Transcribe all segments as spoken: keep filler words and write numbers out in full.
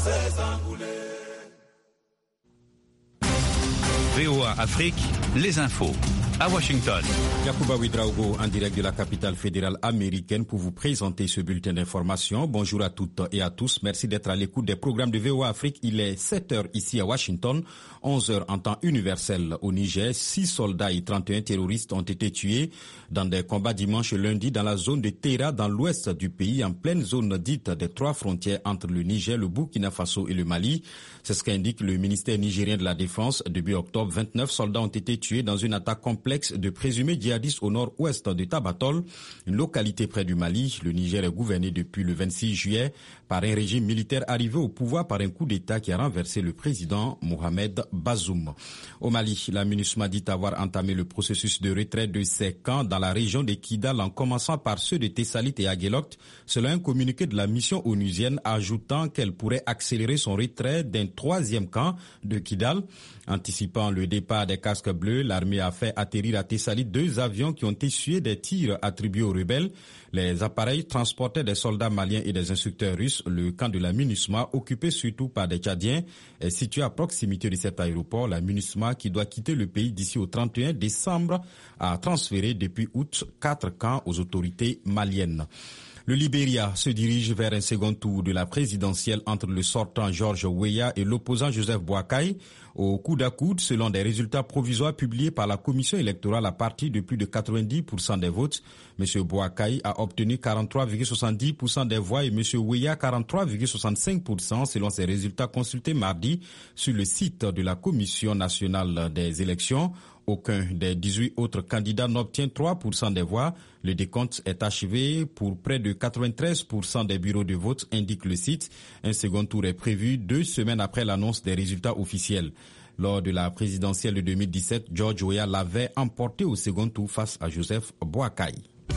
V O A Afrique, les infos. À Washington. Yacouba Ouedraogo en direct de la capitale fédérale américaine pour vous présenter ce bulletin d'information. Bonjour à toutes et à tous. Merci d'être à l'écoute des programmes de V O A Afrique. Il est sept heures ici à Washington, onze heures en temps universel au Niger. Six soldats et trente et un terroristes ont été tués dans des combats dimanche et lundi dans la zone de Terra, dans l'ouest du pays, en pleine zone dite des trois frontières entre le Niger, le Burkina Faso et le Mali. C'est ce qu'indique le ministère nigérien de la Défense. Début octobre, vingt-neuf soldats ont été tués dans une attaque complexe de présumés djihadistes au nord-ouest de Tabatol, une localité près du Mali. Le Niger est gouverné depuis le vingt-six juillet par un régime militaire arrivé au pouvoir par un coup d'État qui a renversé le président Mohamed Bazoum. Au Mali, la MINUSMA dit avoir entamé le processus de retrait de ses camps dans la région de Kidal en commençant par ceux de Tessalit et Aguelot, selon un communiqué de la mission onusienne ajoutant qu'elle pourrait accélérer son retrait d'un troisième camp de Kidal. Anticipant le départ des casques bleus, l'armée a fait atterrir à Tessalit deux avions qui ont essuyé des tirs attribués aux rebelles. Les appareils transportaient des soldats maliens et des instructeurs russes. Le camp de la MINUSMA, occupé surtout par des Tchadiens, est situé à proximité de cet aéroport. La MINUSMA, qui doit quitter le pays d'ici au trente et un décembre, a transféré depuis août quatre camps aux autorités maliennes. Le Libéria se dirige vers un second tour de la présidentielle entre le sortant George Weah et l'opposant Joseph Boakai. Au coude à coude, selon des résultats provisoires publiés par la commission électorale à partir de plus de quatre-vingt-dix pour cent des votes, M. Boakai a obtenu quarante-trois virgule soixante-dix pour cent des voix et M. Weah quarante-trois virgule soixante-cinq pour cent selon ces résultats consultés mardi sur le site de la Commission nationale des élections. Aucun des dix-huit autres candidats n'obtient trois pour cent des voix. Le décompte est achevé pour près de quatre-vingt-treize pour cent des bureaux de vote, indique le site. Un second tour est prévu deux semaines après l'annonce des résultats officiels. Lors de la présidentielle de deux mille dix-sept, George Weah l'avait emporté au second tour face à Joseph Boakai.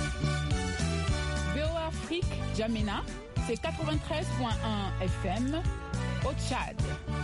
V O A Afrique, Djamena, c'est quatre-vingt-treize virgule un F M au Tchad.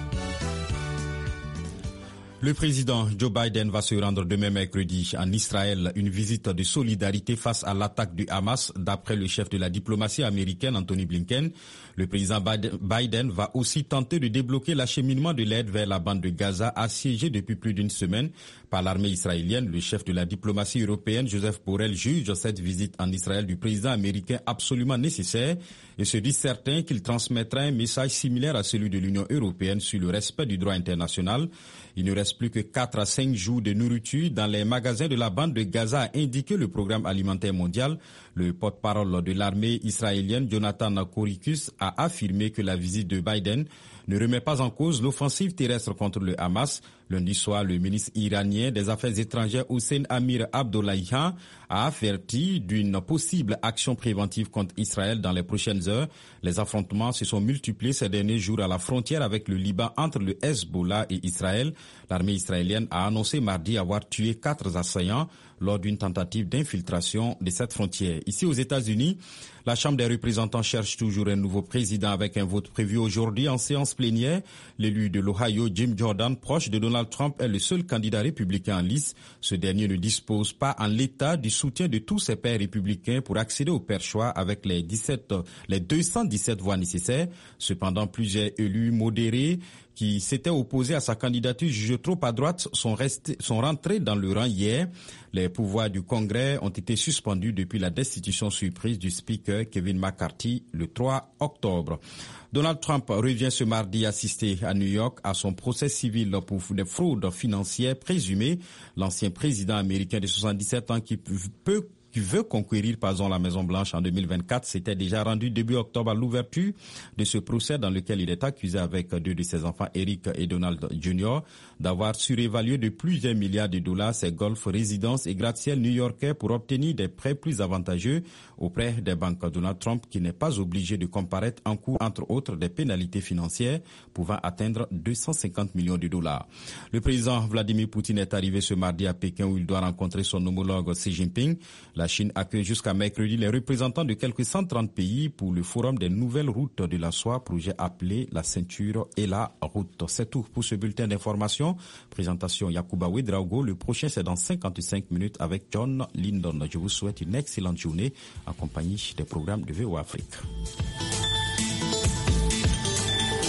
Le président Joe Biden va se rendre demain mercredi en Israël, une visite de solidarité face à l'attaque du Hamas, d'après le chef de la diplomatie américaine Anthony Blinken. Le président Biden va aussi tenter de débloquer l'acheminement de l'aide vers la bande de Gaza, assiégée depuis plus d'une semaine par l'armée israélienne. Le chef de la diplomatie européenne, Joseph Borrell, juge cette visite en Israël du président américain absolument nécessaire et se dit certain qu'il transmettra un message similaire à celui de l'Union européenne sur le respect du droit international. Il ne reste plus que quatre à cinq jours de nourriture dans les magasins de la bande de Gaza, a indiqué le programme alimentaire mondial. Le porte-parole de l'armée israélienne, Jonathan Koricus, a affirmé que la visite de Biden ne remet pas en cause l'offensive terrestre contre le Hamas. Lundi soir, le ministre iranien des Affaires étrangères Hossein Amir Abdollahian a averti d'une possible action préventive contre Israël dans les prochaines heures. Les affrontements se sont multipliés ces derniers jours à la frontière avec le Liban entre le Hezbollah et Israël. L'armée israélienne a annoncé mardi avoir tué quatre assaillants lors d'une tentative d'infiltration de cette frontière. Ici aux États-Unis, la Chambre des représentants cherche toujours un nouveau président avec un vote prévu aujourd'hui en séance plénière. L'élu de l'Ohio, Jim Jordan, proche de Donald Trump, est le seul candidat républicain en lice. Ce dernier ne dispose pas en l'état du soutien de tous ses pairs républicains pour accéder au perchoir avec les dix-sept, les deux cent dix-sept voix nécessaires. Cependant, plusieurs élus modérés qui s'étaient opposés à sa candidature jugée trop à droite sont restés, sont rentrés dans le rang hier. Les pouvoirs du Congrès ont été suspendus depuis la destitution surprise du speaker Kevin McCarthy le trois octobre. Donald Trump revient ce mardi assister à New York à son procès civil pour des fraudes financières présumées. L'ancien président américain de soixante-dix-sept ans qui peut qui veut conquérir pardon, la Maison-Blanche en deux mille vingt-quatre, s'était déjà rendu début octobre à l'ouverture de ce procès dans lequel il est accusé avec deux de ses enfants, Eric et Donald Junior, d'avoir surévalué de plusieurs milliards de dollars ses golf, résidences et gratte-ciel new-yorkais pour obtenir des prêts plus avantageux auprès des banques. Donald Trump, qui n'est pas obligé de comparaître, encourt entre autres des pénalités financières pouvant atteindre deux cent cinquante millions de dollars. Le président Vladimir Poutine est arrivé ce mardi à Pékin où il doit rencontrer son homologue Xi Jinping. La Chine accueille jusqu'à mercredi les représentants de quelques cent trente pays pour le forum des nouvelles routes de la soie, projet appelé la ceinture et la route. C'est tout pour ce bulletin d'information. Présentation Yacouba Ouedraogo. Le prochain, c'est dans cinquante-cinq minutes avec John Lindon. Je vous souhaite une excellente journée en compagnie des programmes de V O A Afrique.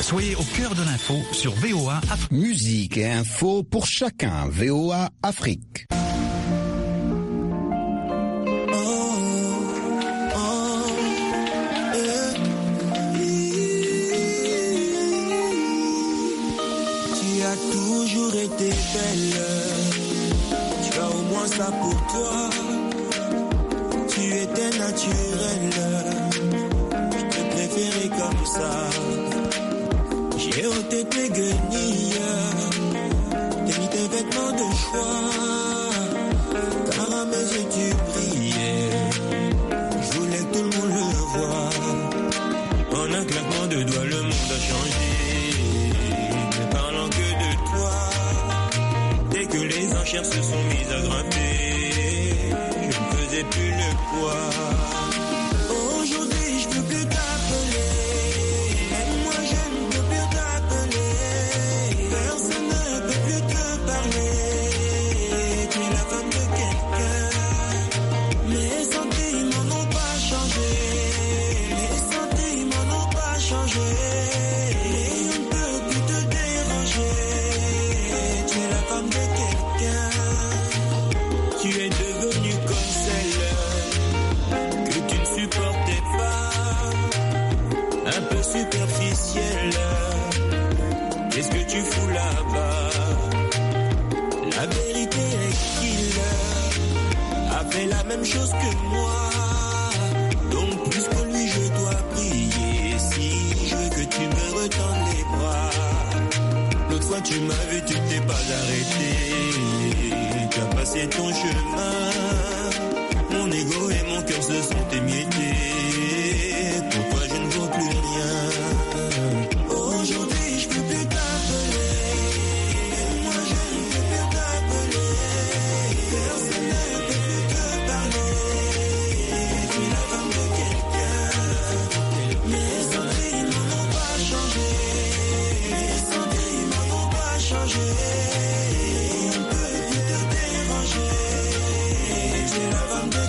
Soyez au cœur de l'info sur V O A Afrique. Musique et info pour chacun. V O A Afrique. Été belle, tu as au moins ça pour toi. Tu étais naturelle, je te préférais comme ça. J'ai ôté tes guenilles, t'as mis tes vêtements de choix. Car à mes yeux tu brillais, je voulais que tout le monde le voie. En un claquement de doigts le monde a changé. Que les enchères se sont mises à grimper, je ne faisais plus le poids. Aujourd'hui je peux plus t'appeler, même moi je ne peux plus t'appeler. Personne ne peut plus te parler, tu es la femme de quelqu'un. Mes sentiments n'ont pas changé, mes sentiments n'ont pas changé. Superficielle, qu'est-ce que tu fous là-bas? La vérité est qu'il a fait la même chose que moi. Donc plus que lui je dois prier. Si je veux que tu me retendes les bras. L'autre fois tu m'as vu, tu t'es pas arrêté. Tu as passé ton chemin. Mon ego et mon cœur se sont émiettés. Pour toi je ne vaux plus rien. Aujourd'hui je peux plus t'appeler, moi je ne peux plus t'appeler. Personne ne peut plus te parler. Tu es la femme de quelqu'un. Mes sentiments n'ont pas changé, mes sentiments n'ont pas changé. On ne peut plus te déranger. Tu es la femme de quelqu'un.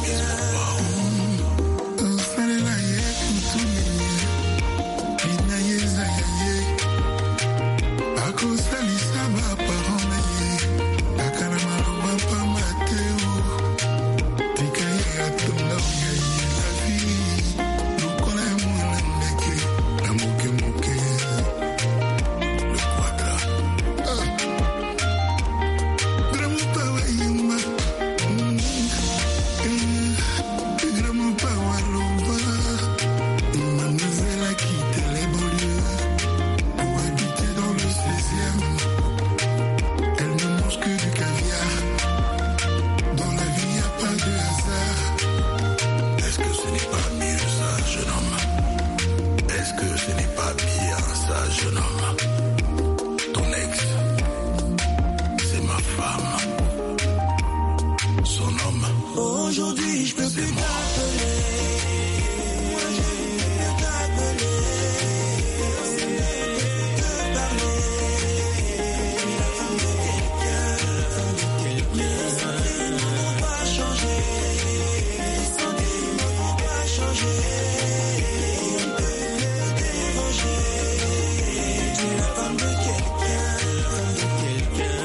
Aujourd'hui je peux plus t'appeler, moi je ne peux plus t'appeler. Personne ne peut plus te parler. La femme de quelqu'un. Mes sentiments n'ont pas changé, mes sentiments n'ont pas changé. On ne peut plus te déranger. Tu es la femme de quelqu'un, femme de quelqu'un.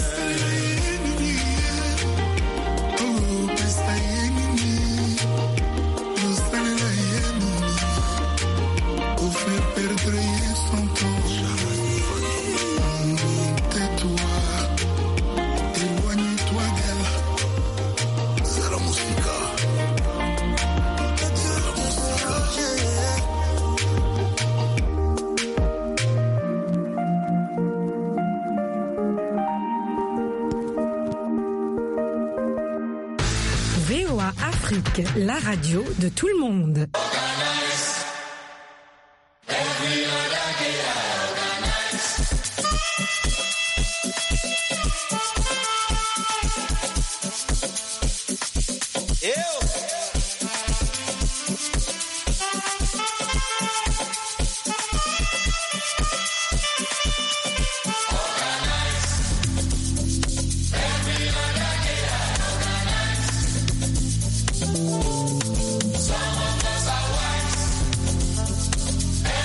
V O A Afrique, la radio de tout le monde. Every other day.